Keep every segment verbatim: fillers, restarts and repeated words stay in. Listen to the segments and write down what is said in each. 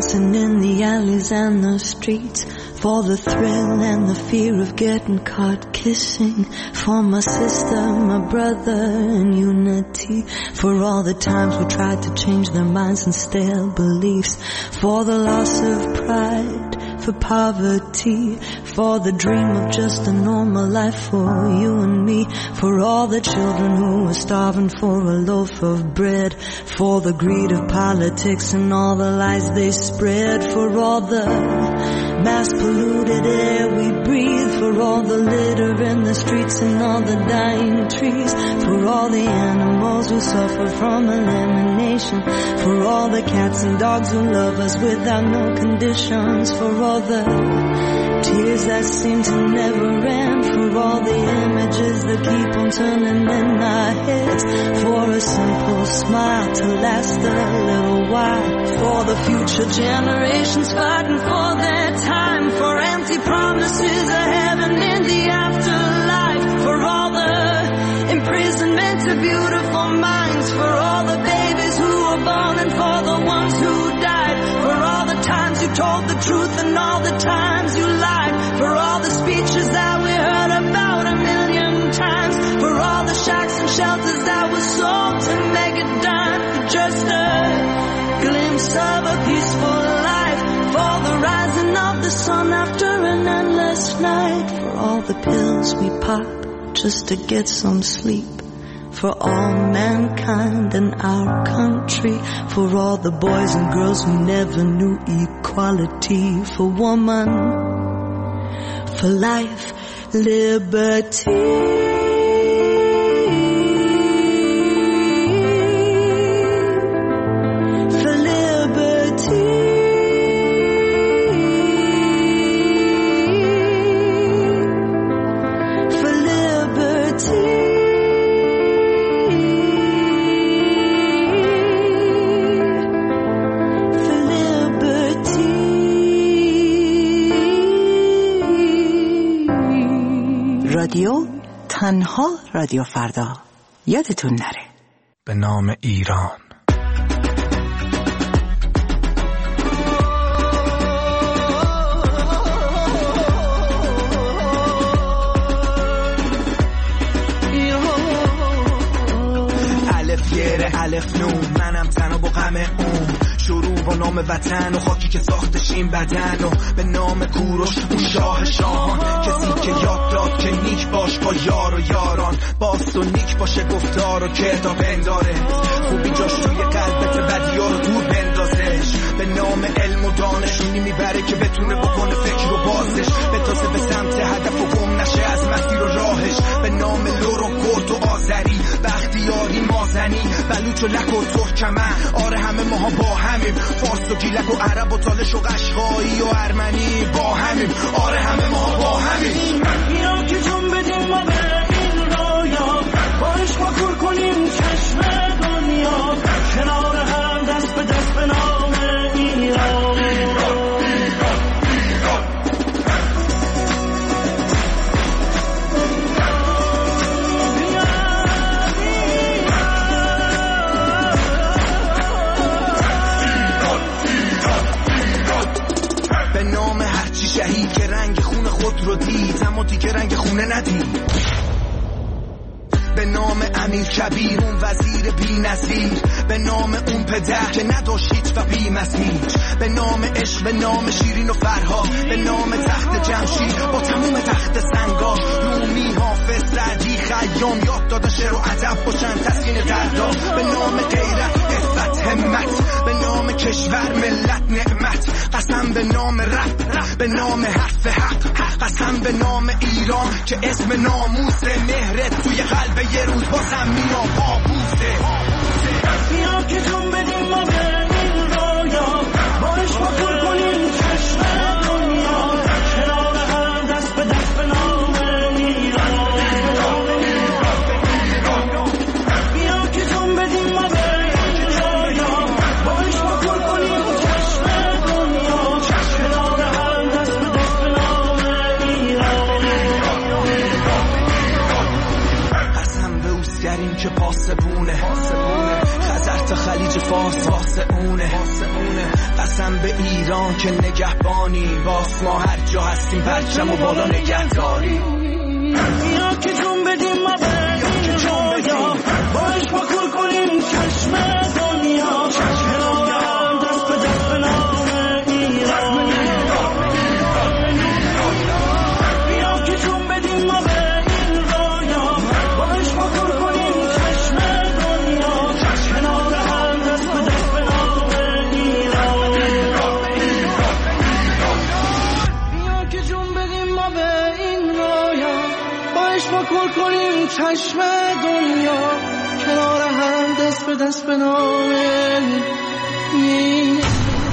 dancing in the alleys and the streets, for the thrill and the fear of getting caught kissing, for my sister, my brother, and unity, for all the times we tried to change their minds and stale beliefs, for the loss of pride, for poverty, for the dream of just a normal life for you and me, for all the children who are starving for a loaf of bread, for the greed of politics and all the lies they spread, for all the mass polluted air we breathe, for all the litter in the streets and all the dying trees, for all the animals who suffer from elimination, for all the cats and dogs who love us without no conditions, for all the tears that seem to never end, for all the images that keep on turning in our heads, for a simple smile to last a little while, for the future generations fighting for their time, for empty promises of heaven in the afterlife, for all the imprisonment of beautiful minds, for all the babies who were born and for the ones who died, for all the times you told the truth and all the times you lied, for all the speeches that we heard about a million times, for all the shacks and shelters that were sold to make it done, for just a glimpse of a peaceful life, for the rising of the sun after an endless night, for all the pills we pop just to get some sleep, for all mankind in our country, for all the boys and girls who never knew equality, for woman, for life, liberty. رادیو تنها رادیو فردا، یادتون نره. به نام ایران. الف یره الف نون، منم تنها با غم اون، شروع با نام وطن و خاکی که ساختشیم بدن، و به نام کوروش اون شاه شاهان، کسی که یاد داد که نیک باش با یار و یاران، باست و نیک باشه گفتار و کردار بنداره، خوبی جاش توی قلبت بدیا رو دور بندازش، به نام علم و دانشونی میبره که بتونه بکنه فکر و بازش، بتازه به سمت هدف و گم نشه از مسیر و راهش، به نام لور و کرد و آذری، بختیاری مازنی، بلوچ و لک و ترکمن، آره همه ماها با همیم، فارس و گیلک و عرب و تالش و قشقایی و ارمنی با همیم، آره همه ماها با همیم. بیا که جون بدیم ما به این رویا، باش ما کور کنیم چشم دنیا، کنار هم دست به دست به نام ایران. شهید که رنگ خون خود رو دید اما دیگه رنگ خونه ندید، به نام امیر کبیر اون وزیر بی نظیر، به نام اون پدر که نداشت و بی مسیر، به نام عشق، به نام شیرین و فرها، به نام تخت جمشید با تموم تخت سنگا، رومی حافظ سعدی خیام یاد دادن شعر و ادب باشن تسکین دردا، به نام غیرت عفت همت، به نام کشور ملت نعمت، قسم به نام رب، به نام حرف حق، قسم به نام ایران که اسم ناموس، مهرت توی قلب یه روز بازم مینا پابوسه. بیا که جون بدیم ما به این رویا، باش ما کور کنیم چشم دنیا، کنار هم دست به دست به نام ایران. بیا که جون بدیم ما به این رویا، باش ما کور کنیم چشم دنیا، کنار هم دست به دست به نام ایران. قسم به اوزگریم که پاسبونه، خزر تا خلیج فارس واسه اونه. قسم به ایران که نگهبانی، باس ما هر جا هستیم پرچم و بالا نگهداری. بیا که جون بدیم ما به این رویا، باش ما کل کنیم چشم دنیا، کنارم دست به دست به نام ایران. بیا که جون بدیم ما به این رویا، باش ما کل کنیم چشم دنیا، کنارم دست به دست به نام ایران. بیا که جون بدیم ما به این رویا، باش ما کل کنیم چشم دنیا، کنار هم دست به دست به نام ایران.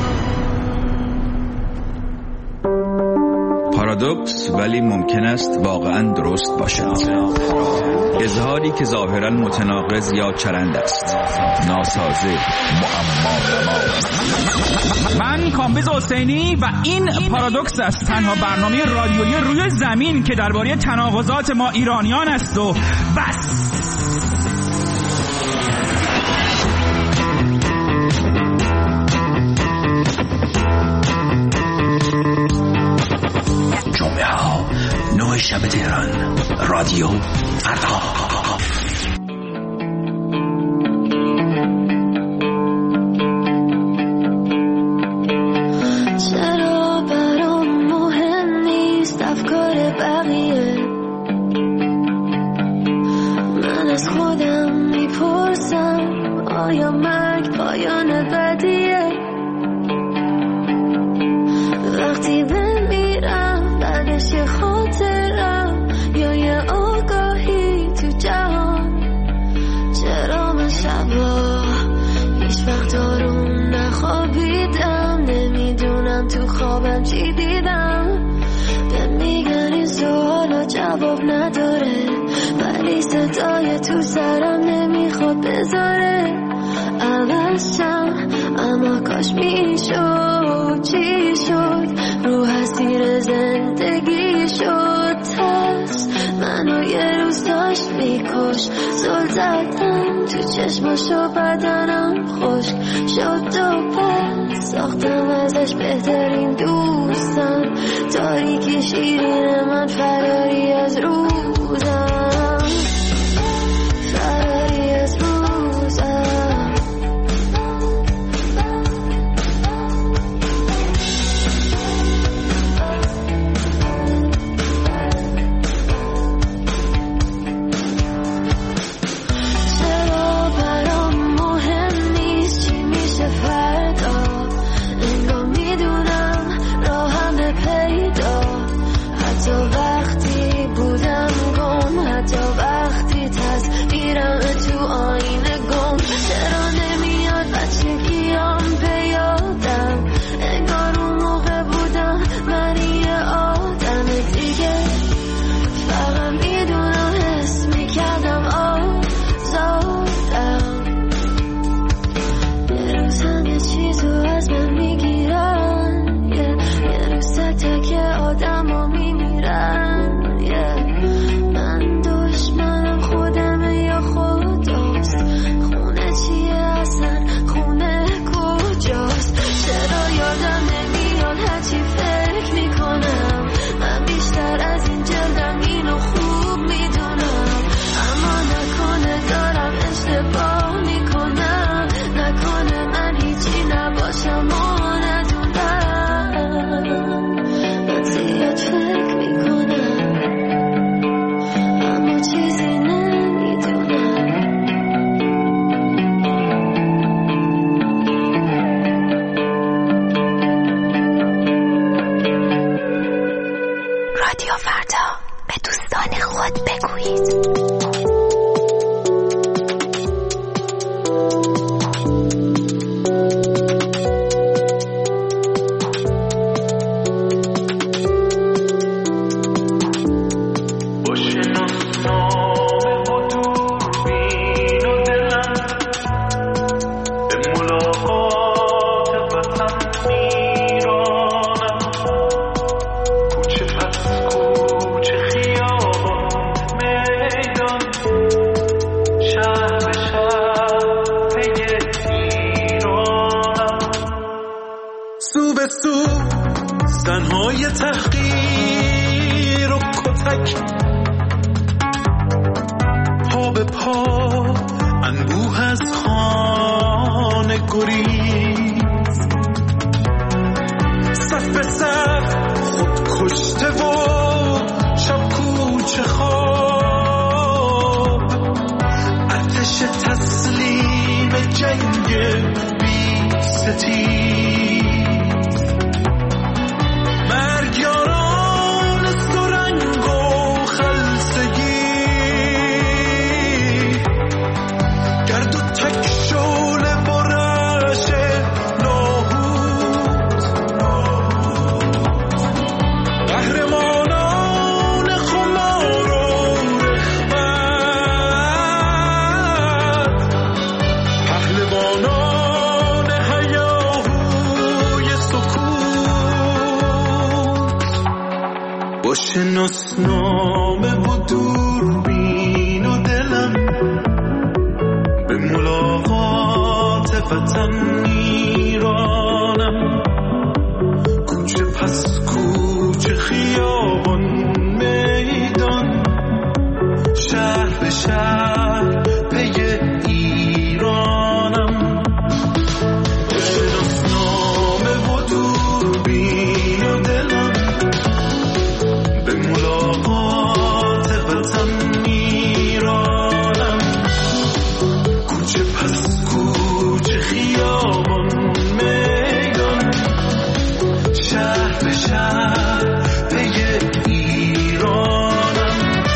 پارادوکس ولی ممکن است واقعا درست باشد. اظهاری که ظاهرا متناقض یا چرند است، ناسازه، معما. من کامبیز حسینی و این پارادوکس است، تنها برنامه رادیویی روی زمین که درباره تناقضات ما ایرانیان است و بس. جمعه ها نه شب تهران، رادیو فردا. چرا برام مهم نیست افکار بقیه؟ من از خودم میپرسم آیا مرگ پایان بدیه؟ وقتی بمیرم بعدش یه خاطرم یا یه آگاهی تو جهان. چرا من شبا هیچ وقت آروم نخوابیدم؟ نمیدونم تو خوابم چی دیدم. به میگن این سوالا جواب نداره، ولی صدای تو سرم نمیخواد بذاره. عوض شم اما کاش میشد، چی شد؟ رو اسیر زندگی شد ترس منو یه روز داشت میکش. زل زدم تو چشماشو بدنم خشک شد و پس ساختم ازش بهترین دوستم. تاریکی شیرین من فراری از روزم، فراری از روزم. وقتی بودم گم به پا انبوه از خانه گریز، صف به صف خود کشته و شب کوچه خواب، آتش تسلیم جنگ بی ستیز، مرگ یاران سرنگ و خلسگی، گرد و تک شعله برش لاهوت، قهرمانان خمار و رغبت، پهلوانان هیاهوی سکوت، با شناسنامه و دوربین و دلم به ملاقات وطن ایرانم، کوچه پس کوچه خیابان میدان، شهر به شهر پی ایرانم، با شناسنامه و دوربین و دلم به ملاقات وطن ایرانم، کوچه پس کوچه خیابان میدان، شهر به شهر پی ایرانم.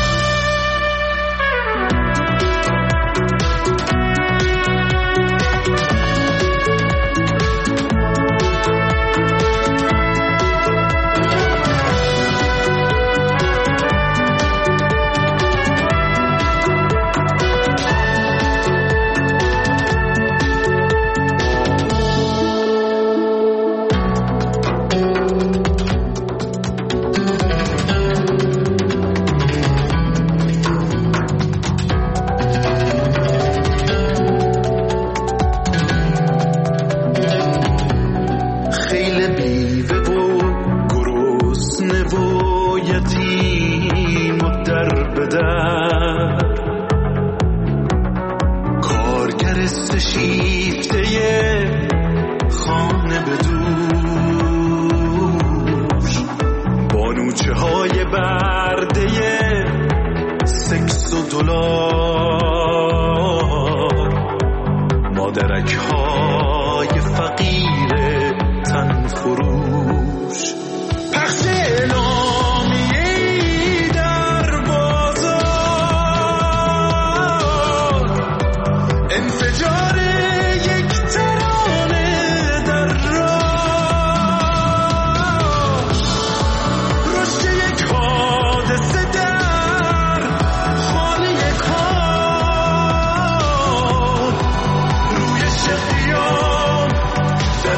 خیل بیوه و گرسنه و یتیم و در به در، کارگر سشیفته خانه به دوش، بانوچه های برده سکس و دلار، مادرک های فقیر تن فروش، پخش اعلامیه‌ای در بازار، انفجار یک ترانه در راه، رشد یک حادثه در خانه کار، روی شقیان در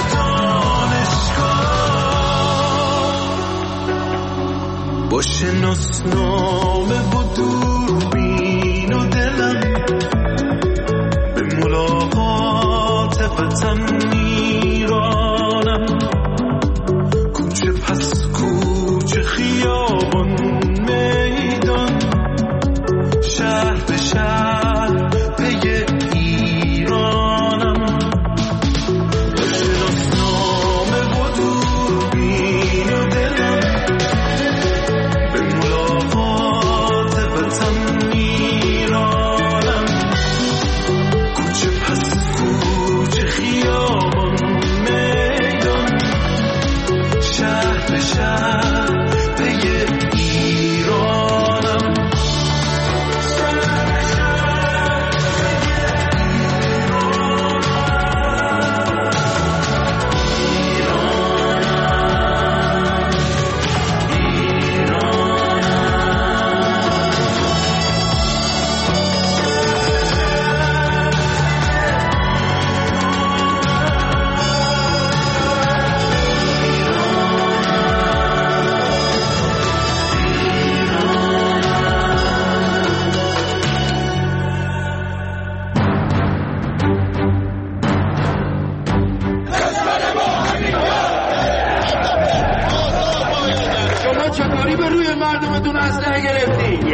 دانشگاه، با شناسنامه و دوربین و دلم به ملاقات وطن ایرانم، کوچه پس کوچه خیابان میدان، شهر به شهر پی ایرانم، با شناسنامه و دوربین و دلم به ملاقات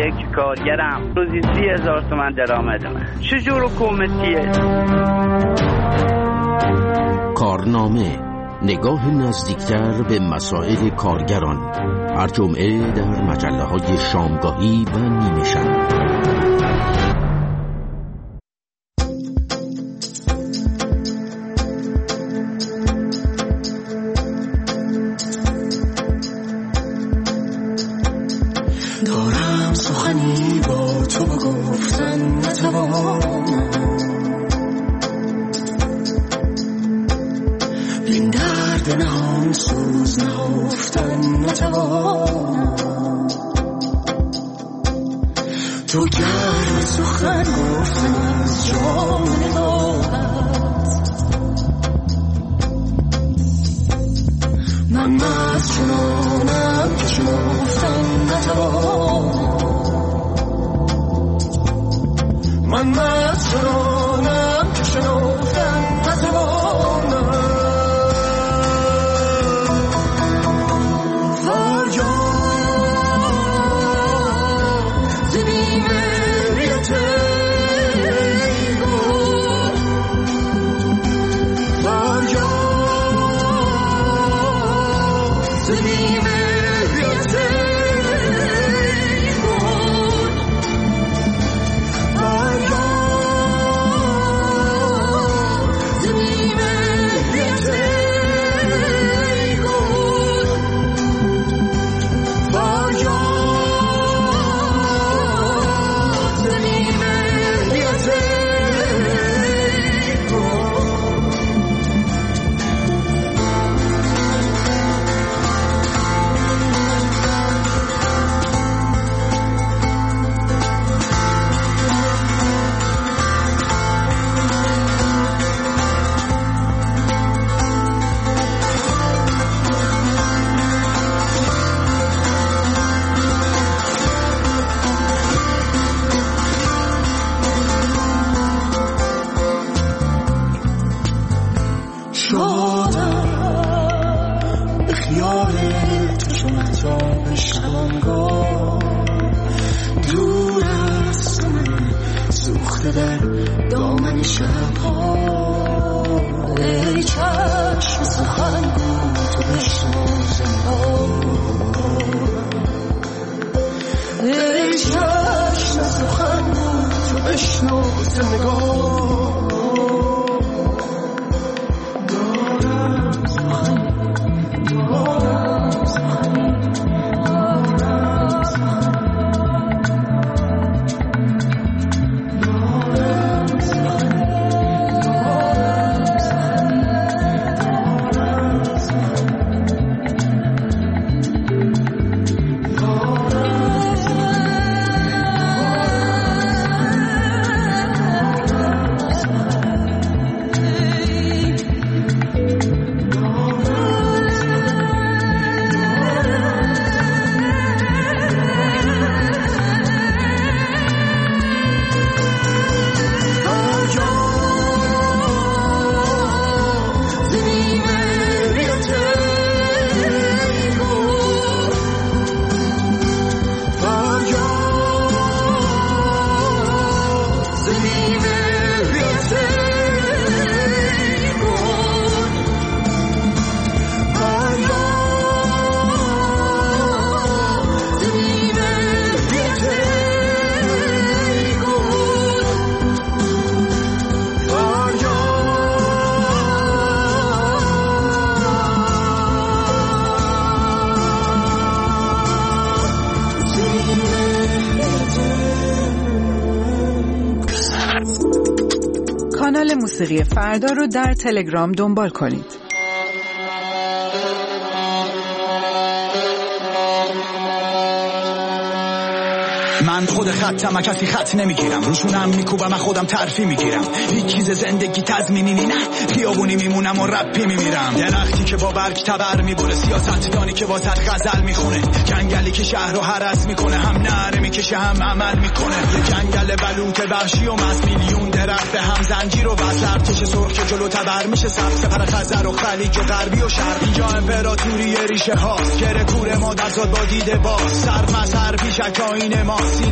یک کارگرم، روزی سی هزار تومن درآمد من. چجور حکومتیه؟ کارنامه، نگاه نزدیکتر به مسائل کارگران، هر جمعه در مجله های شامگاهی و نیمه شب. دارم سخنی با تو بگفتن نتوانم، این درد نهان سوز نهفتن نتوانم. تو گرم سخن گفتن از جام نگاهت، من مست چنانم که شنفتن نتوانم. من مست چنانم که شنفتن نتوانم. کانال موسیقی فردا رو در تلگرام دنبال کنید. من خود خطم، کسی خط نمیگیرم، روشونم میکوبم، من خودم ترفی میگیرم. هیچ چیز زندگی تضمینی نه، خیابونی میمونم و رپی میمیرم. درختی که با برگ تبر میبره، سیاستدانی که واسط غزل میخونه، جنگلی که شهر رو هرس میکنه، هم نعره میکشه هم عمل میکنه. یه جنگل بلوط وحشی و مس، میلیون درخت به هم زنجیر و وصل، ارتش سرخ که جلو تبر میشه سبز، سپر خزر و خلیج و غربی و شرق. اینجا امپراتوری ریشه هاست، گره کوره ما در زاد با دیده باز، سر مسر پیشک آین ما،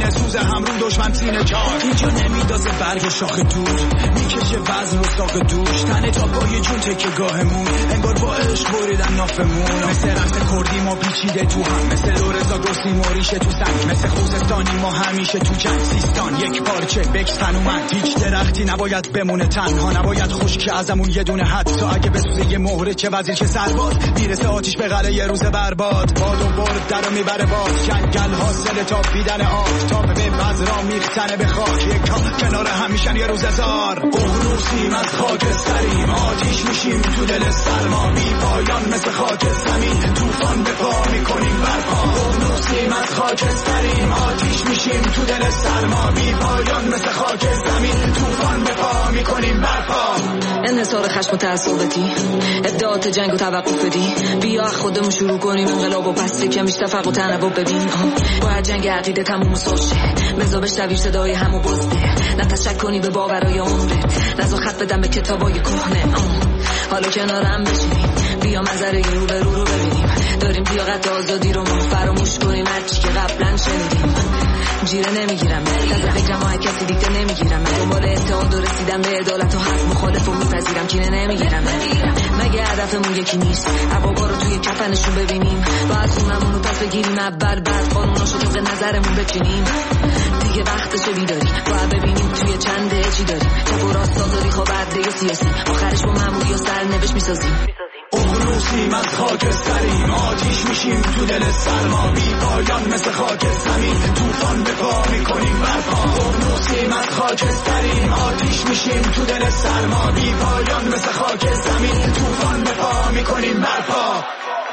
سینه سوز همرون دشمن سینه چار. اینجا نمیدازه برگ شاخ دود، میکشه وزن و ساق دوش، تنه تا پای جون تکه گاهمون، انگار با عشق بریدن نافمون. مثل رقص کردی ما پیچیده تو هم، مثل لورزا گرسنی موریشه تو سنگ، مثل خوزستانی ما همیشه تو جنگ. سیستان یک پارچه بکس تنومند، هیچ درختی نباید بمونه تنها، نباید خشک ازمون یه دونه حد، تا اگه بسوزه یه مهره چه وزیر چه سرباز، میرسه آتیش به قلعه یه روز برباد. باد و برد در رو میبره باز، جنگل حاصل تابیدن آفتاب به بذرا میختنه به خاک، یک کنار همیشن یه روز هزار. اقنوسیم از خاکستریم، آتیش میشیم تو دل سرما، بی پایان مثل خاک زمین، طوفان به پا میکنیم برپا. اقنوسیم از خاکستریم، آتیش میشیم تو دل سرما، بی پایان مثل خاک زمین، طوفان به پا میکنیم برپا. انحصار خشم و تعصباتی، ابداعات جنگ و توقف بدی، بیا خودمون شروع کنیم انقلاب و پس کمیش تفرق و تنوع ببین. باید جنگ عقیده تموم ساشه، بزا بشنوی صدای همو بازده، نه تشک کنی به باورای عمرت، نزا خط بدم به کتابای کهنه. حالا کنارم بشینیم، بیا منظره رو به رو رو ببینیم، داریم لیاقت آزادی رو ما فراموش کنیم، هرچی که قبلا شنیدیم. جیره نمیگیرم از فکرم های کسی دیگه نمیگیرم، من دنبال اتحاد و رسیدم به عدالت و حق مخالف و میپذیرم، کینه نمیگیرم. مگه هدفمون یکی نیست عبابا رو توی کفنشون ببینیم، باید اونمون رو پس بگیریم اول، بعد قانوناشو طبق نظرمون بچینیم. دیگه وقتشه بیداری، باید ببینیم توی چنده چی داریم، چپ و راست آزادی خواه برده و سیاسی، آخرش با معمولی و سرنوشت میسازیم. اقنوسیم از خاکستریم، آتیش میشیم تو دل سرما، بی پایان مثل خاک زمین، طوفان به پا میکنیم برپا. اقنوسیم از خاکستریم، آتیش میشیم تو دل سرما، بی پایان مثل خاک زمین، طوفان به پا میکنیم برپا.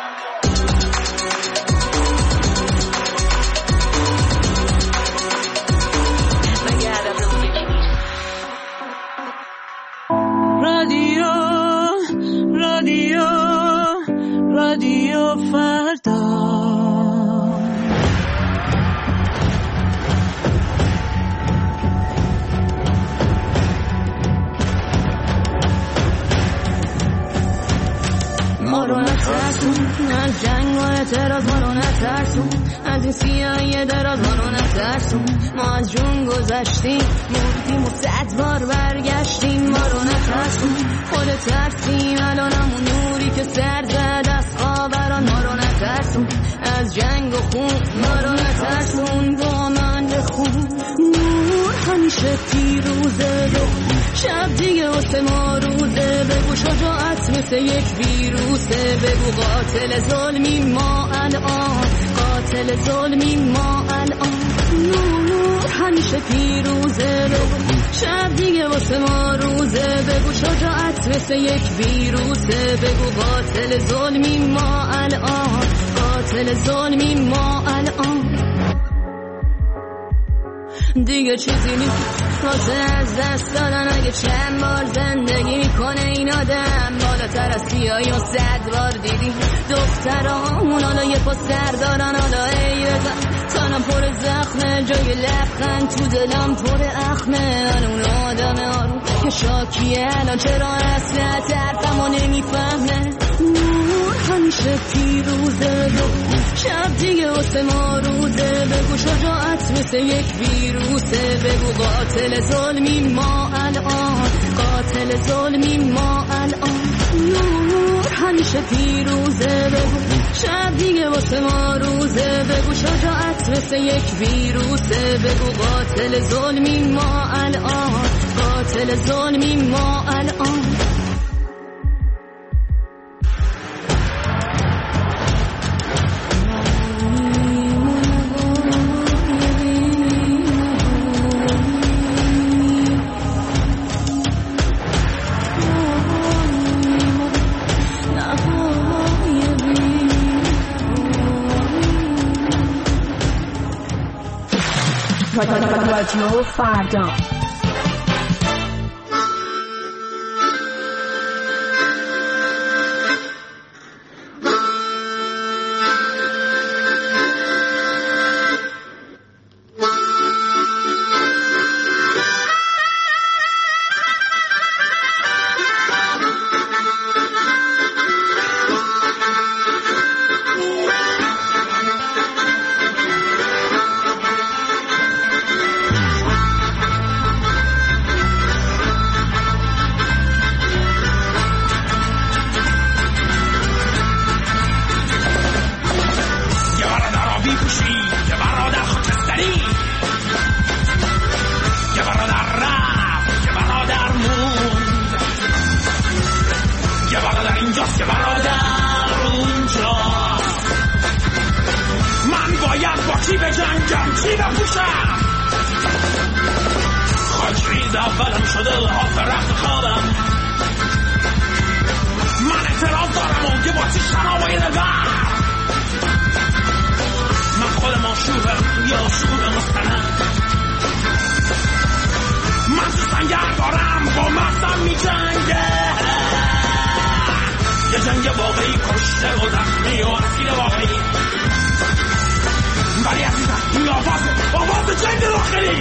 رادیو رادیو رادیو فردا. ما رو نترسون از جنگ و اعتراض، ما رو نترسون از این سیاهی دراز، ما رو نترسون. ما از جون گذشتیم، مردیم و صد بار برگشتیم، ما رو نترسون. خود ترسیم الان همون نوری که سر زد از خاوران، ما رو نترسون از جنگ و خون، ما رو نترسون. با من بخون نور همیشه پیروزه، شب دیگه واسه ما روزه، بگو شجاعت مثل یک ویروسه، بگو قاتل ظلمی ما الان، قاتل ظلمی ما الان. نور همیشه پیروزه، بگو شب دیگه واسه ما روزه، بگو شجاعت مثل یک ویروسه، بگو قاتل ظلمی ما الان، قاتل ظلمی ما الان. دیگه چیزی نیست واسه از دست دادن، اگه چند بار زندگی میکنه این آدم، بالاتر از سیاهی و صد بار دیدی دخترامون حالا یه پا سر دارن. حالا ای بزن تنم پر زخمه، جای لبخند تو دلم پر اخمه، من اون آدم آروم که شاکیه الان چرا اصلا طرفمو نمیفهمه. نور همیشه پیروزه، شب دیگه واسه ما روزه، بگو شجاعت مثل یک ویروسه، بگو قاتل ظلمی ما الان، قاتل ظلمی ما الان. نور همیشه پیروزه، بگو شب دیگه واسه ما روزه، بگو شجاعت مثل یک ویروسه، بگو قاتل ظلمی ما الان، قاتل ظلمی ما الان. رادیو فردا. چی به جنگم چی بپوشم خاک ریز اولم شده لحاف رفت خوابم من اعتراض دارم و یه باتی شرابای دلبر من خودم آشوبم یا آشوب مستند من تو سنگر دارم با مغزم می جنگه یه جنگ واقعی کشته و زخمی و اسیر واقعی ولی عزیزم این آواز آواز جنگ داخلی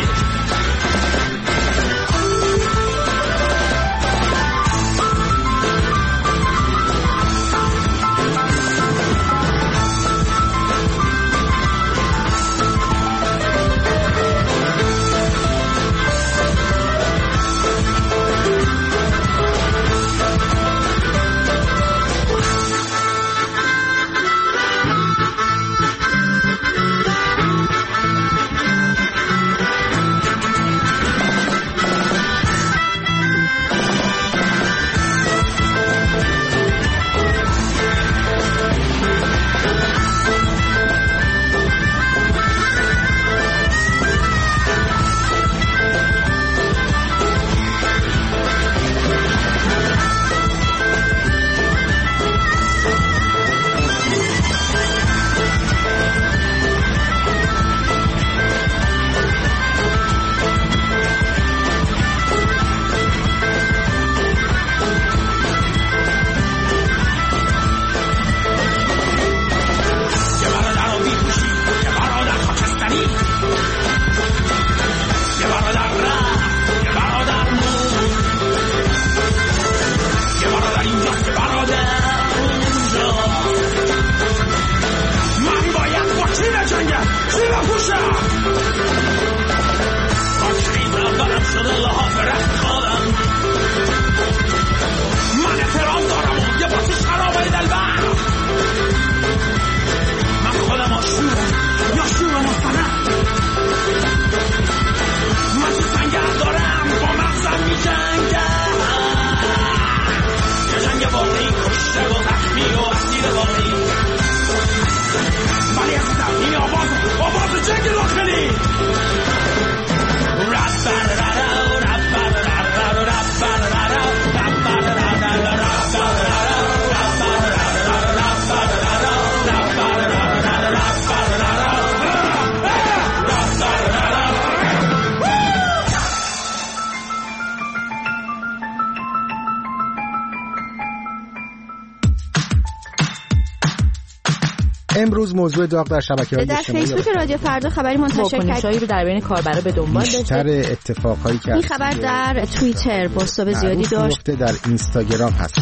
امروز موضوع داغ در شبکه‌های اجتماعی در فیسبوک رادیو فردا خبری منتشر کرد رو در بین کاربرا به دنبال داشته. بیشتر اتفاقایی که این خبر در توییتر پست‌های زیادی داشت. در اینستاگرام هست.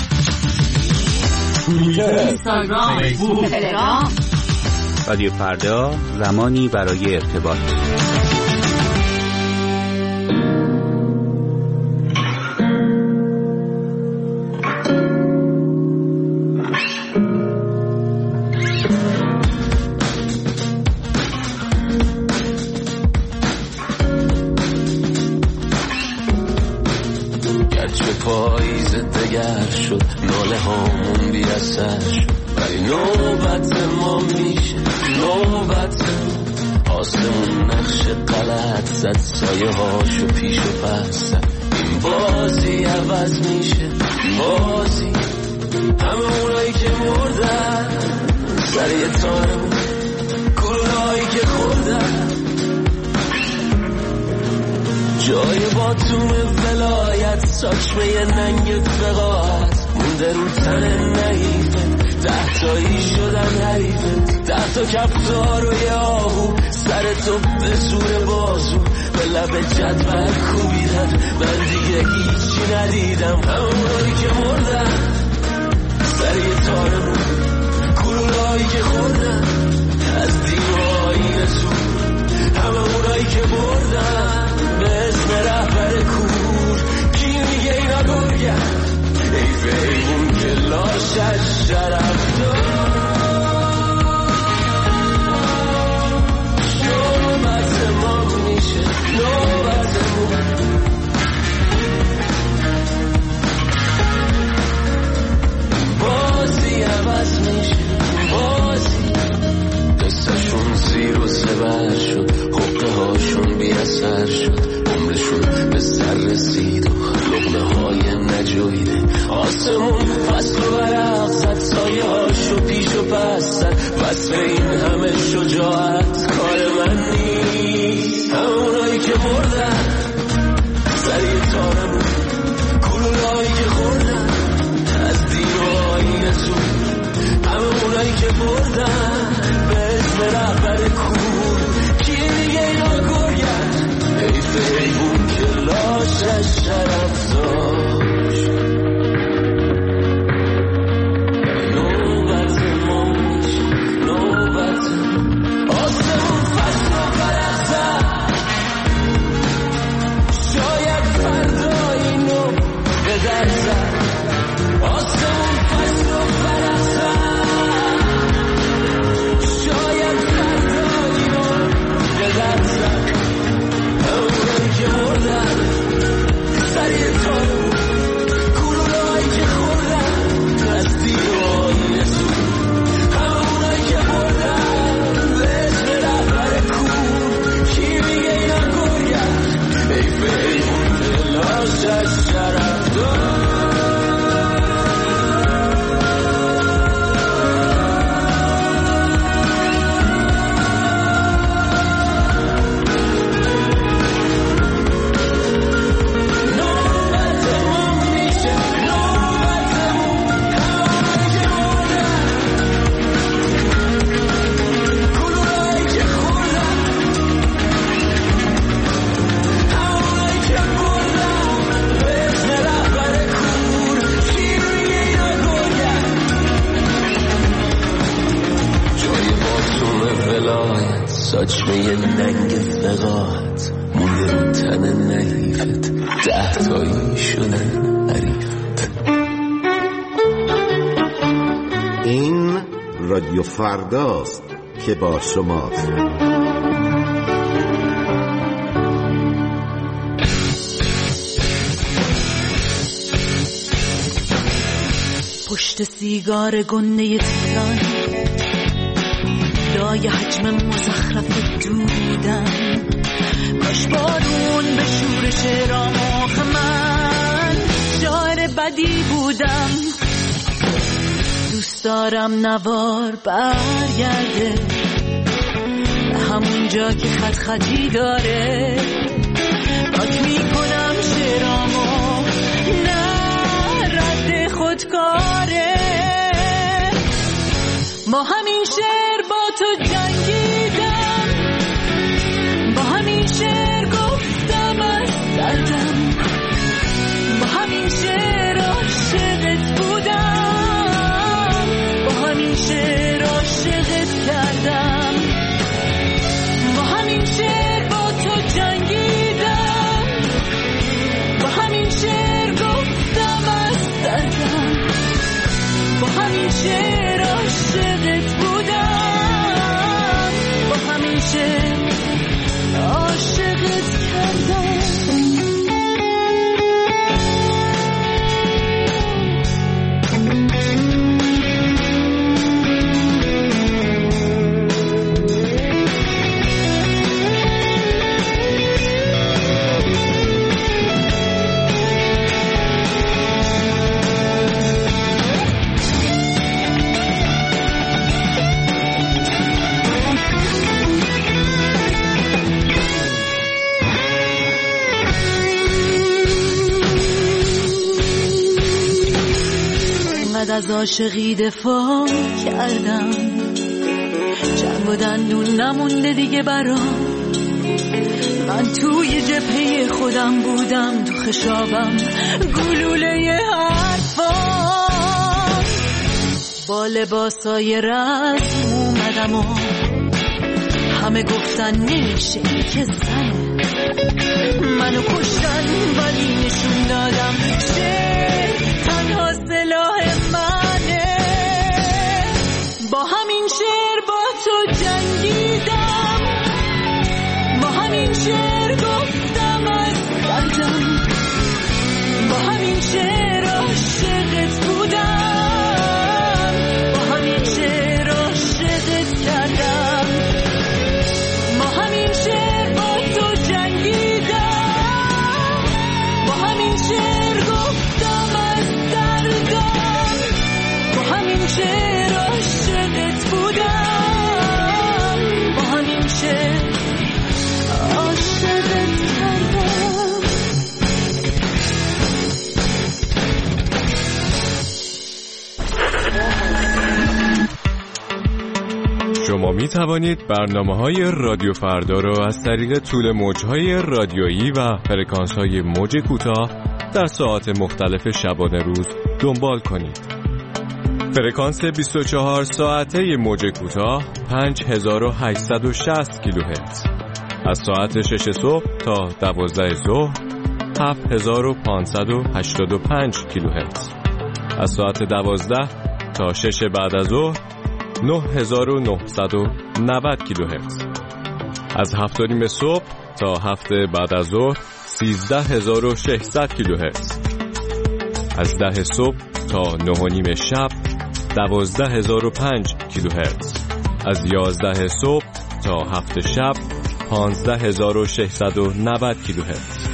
اینستاگرام، فیسبوک، تلگرام. رادیو فردا زمانی برای ارتباط. شد ناله هامون بی اثر شد ولی نوبت ما میشه نوبت آسمون نقش غلط زد سایه هاشو پیش و پس این بازی عوض میشه بازی همه اونایی که مردن سر یه تارمون گلایی که خوردن جای باتوم ولایت ساچمه ننگ فقاعت مونده رو تن نحیفه ده تایی شدن حریفه ده تا کفتار و یه آهو سر تو به زور بازو به لب جدول کوبیدن من دیگه هیچی ندیدم همونایی که مردن سر یه تارمون گلولایی که خوردن از دیوهای رسول همه اونایی که بردن به اسم رهبر کور کی میگه اینا گرگن ای فیمون که لاشش شرف دار نوبت ما میشه نوبت ما بازی عوض میشه بازی دستشون زیر و زبر آسمون فصل و ورق زد، سایه هاشو پیش و پس زد، بس این همه شجاعت کار من نیست. همونایی که مردن سریع تارمون، گلولایی که خوردن از دیر و آینه تو، همونایی که بردن به اسم رهبر کور. کی دیگه اینا گرگن حیف حیبون که لاشش شرف داشت. نوبت ما میشه نوبت آسمون فصل و برق زد، شاید فردا اینو به در زد. آسمون فصل و برق زد، شاید فردا اینو به در زد. همونایی که مردن سریع تارو، گلولایی که خوردن از دیوانی زود، همونایی که مردن به اسم رهبر کور. کی میگه اینا گرگن حیف حیبون که لاشش شرف داشت. ساچمه ننگ فقات مونده رو تن نحیفت، ده تایی شدن حریفت. این رادیو فرداست که با شماست. پشت سیگار گنده تهران لای حجم مزخرف دودم، کاش بارون به شورش رامخ من شاعر بدی بودم. دوست دارم نوار برگرده به همون جا که خط خطی داره، پاک میکنم شعرامو نه رد خودکاره. با همین شعر با تو جنگیدم، با همین شعر گفتم از دردم، با همین شعر عاشقت بودم، با همین شعر عاشقت کردم، با همین شعر با تو جنگیدم، با همین شعر گفتم از دردم، با همین شعر عاشقت بودم، با همین شعر عاشقت کردم. از عاشقی دفاع کردم، جنگ و دندون نمونده دیگه برام. من توی جبهه خودم بودم، تو خشابم گلوله حرفام، با لباسای رسم اومدم و همه گفتن نمیشه این که زنه. منو کشتن ولی نشون دادم شعر تنها سلاح منه. با همین شعر با تو جنگیدم، با همین شعر گفتم از دردم، با همین شعر عاشقت بودم، با همین شعر عاشقت کردم، با همین شعر با تو جنگیدم، با همین شعر گفتم از دردم. شعر عاشقت بودم، با همین شعر عاشقت کردم. شما می توانید برنامه‌های رادیو فردا را از طریق طول موج‌های رادیویی و فرکانس‌های موج کوتاه در ساعات مختلف شبانه روز دنبال کنید. فرکانس بیست و چهار ساعته موج کوتاه پنج هزار و هشتصد و شصت کیلوهرتز، از ساعت شش صبح تا دوازده ظهر هفت هزار و پانصد و هشتاد و پنج کیلوهرتز، از ساعت دوازده تا شش بعد از ظهر نه هزار و نهصد و نود کیلوهرتز، از هفت و نیم صبح تا هفت بعد از ظهر سیزده هزار و ششصد کیلوهرتز، از ده صبح تا نه و نیم شب دوازده هزار و پنج کیلوهرتز، از یازده صبح تا هفت شب پانزده هزار و ششصد و نود کیلوهرتز.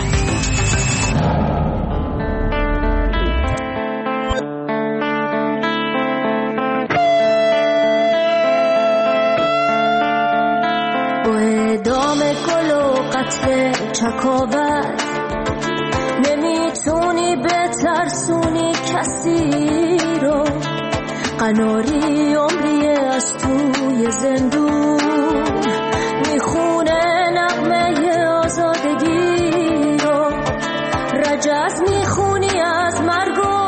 چکاوت نمیتونی بترسونی کسی رو، قناری عمریه از توی زندون میخونه نغمه آزادگی رو، رجز میخونی از مرگ و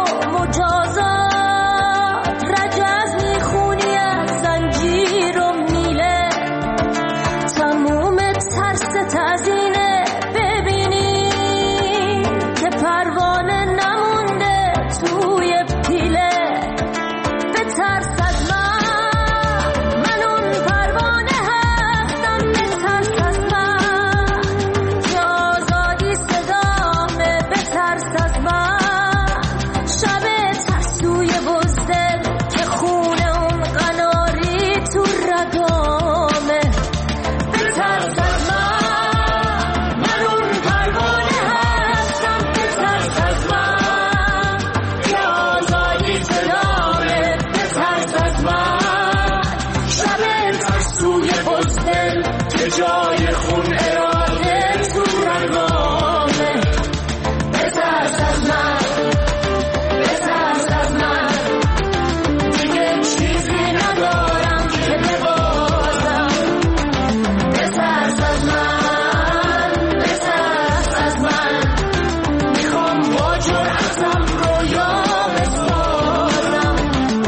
مجازات، رجز میخونی از زنجیر و میله، تموم ترس تزینه جای خون اراده تو رگامه، بترس از من، بترس از من، دیگه چیزی ندارم که ببازم، بترس از من، بترس از من، میخوام با جرأتم رویا بسازم.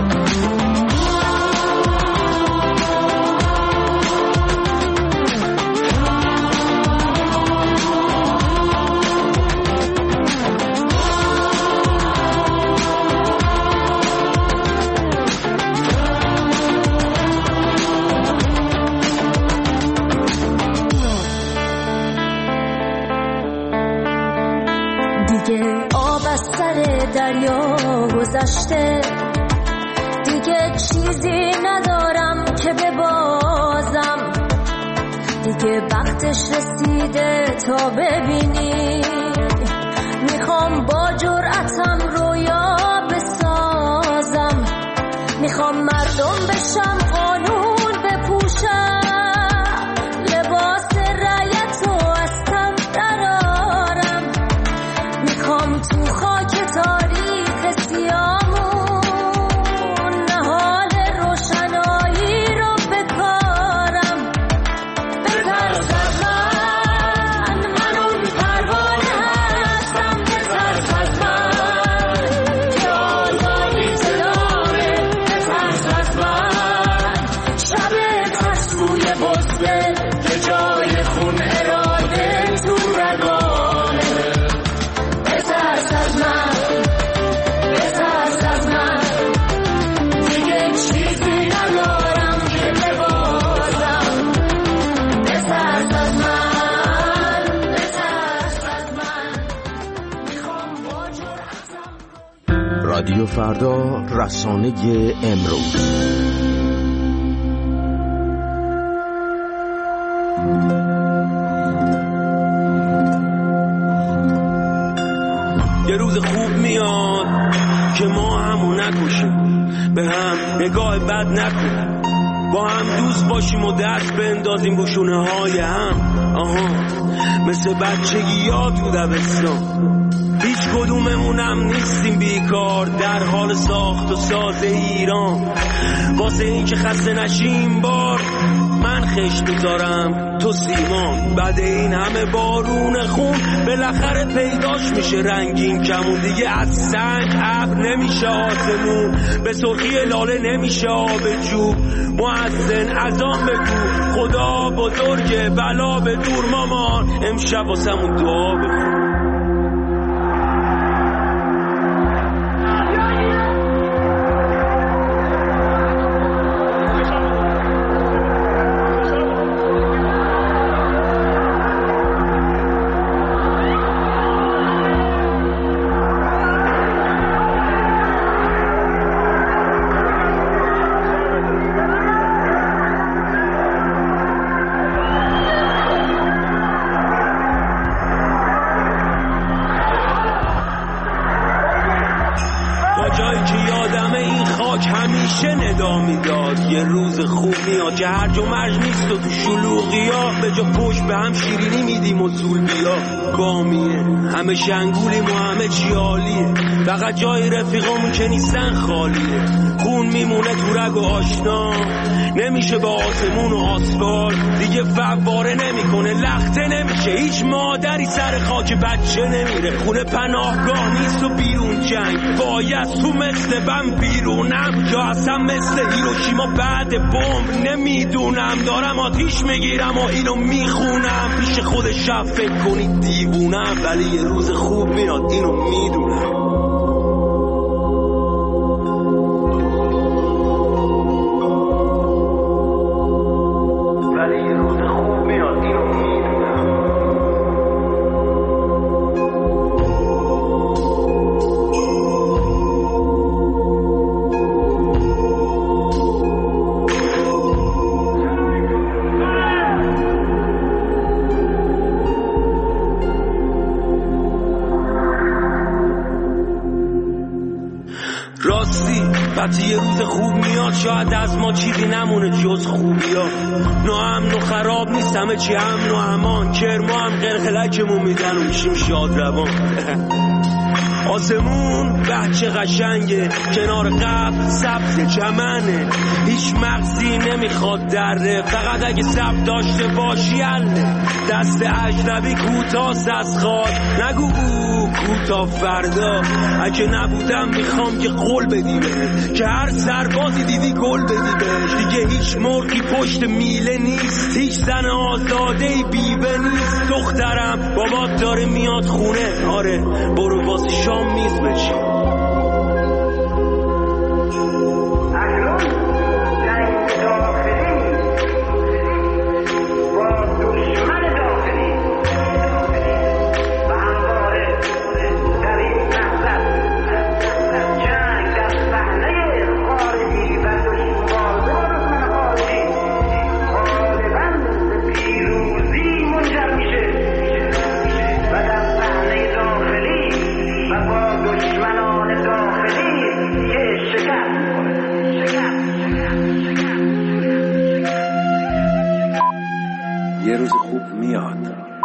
دیگه آب از سر دریا گذشته، دیگه چیزی ندارم که ببازم، دیگه وقتش رسیده تا ببینی، میخوام با جرأتم رویا بسازم، میخوام مردم بشم، قانون بپوشم، لباس رعیت رو از تن درارم، میخوام تو خاک تاریخ سیامون نهال روشنایی رو بکارم، بترس از من، من اون پروانه هستم، بترس از من که آزادی صدامه، بترس از من، شب ترسوی بزدل که جای خون اراده تو رگامه، بترس از من، بترس از من، دیگه چیزی ندارم که ببازم، بترس از من، بترس از من، میخوام با جرأتم. رادیو فردا، رسانه امروز. یه روز خوب میاد که ما همون نکشیم، به هم نگاه بد نکنیم، با هم دوست باشیم و دست بندازیم رو شونه های هم. آها مثل بچگی ها تو دبستان، هیچ کدوممونم نیستیم بیکار در حال ساخت و ساز ایران. واسه این که خسته نشیم بار من خش میذارم تو سیمان. بعد این همه بارون خون بالاخره پیداش میشه رنگین کمون. دیگه از سنگ ابر نمیشه آسمون، به سرخی لاله نمیشه آب جوب. مؤذن اذان بگو خدا بزرگه بلا به دور مامان، امشب واسمون دعا بخون. یه روز خوب میاد که هرج و مرج نیست و تو شلوغی ها به جا پشت به هم شیرینی میدیم و زول بیا بامیه. همه شنگولیم و همه چی عالیه، فقط جای رفیقامون که نیستن خالیه. خون میمونه تو رگ و آشنا، نمیشه با آسمون و آسفالت دیگه فواره نمیکنه، لخته نمیشه. هیچ مادری سر خاک بچه نمیره، خونه پناهگاه نیست و بیرون جنگ. باید تو مثل بم بیرونم یا اصلا مثل هیروشیما بعد بمب نمیدونم. دارم آتیش میگیرم و اینو میخونم، پیش خود شب فکر کنید دیوونم، ولی یه روز خوب میاد اینو میدونم. وقتی یه روز خوب میاد شاید از ما چیزی نمونه جز خوبی ها. ناامن و خراب نیست همه چی امن و امان، کرما هم قلقلکمون میدن و میشیم شاد روان. آسمون بچه قشنگه، کنار قبل سبز چمنه، هیچ مغزی نمیخواد دره، فقط اگه سب داشته باشی اله. دست اجنبی کوتاست از خواد، نگو او کوتا فردا. اگه نبودم میخوام که قول بدی بهت، که هر سربازی دیدی گل بدی بهش. دیگه هیچ مرغی پشت میله نیست، هیچ زن آزادهی بیوه نیست. دخترم بابات داره میاد خونه، آره برو واسه شام میز بچین. یه روز خوب میاد.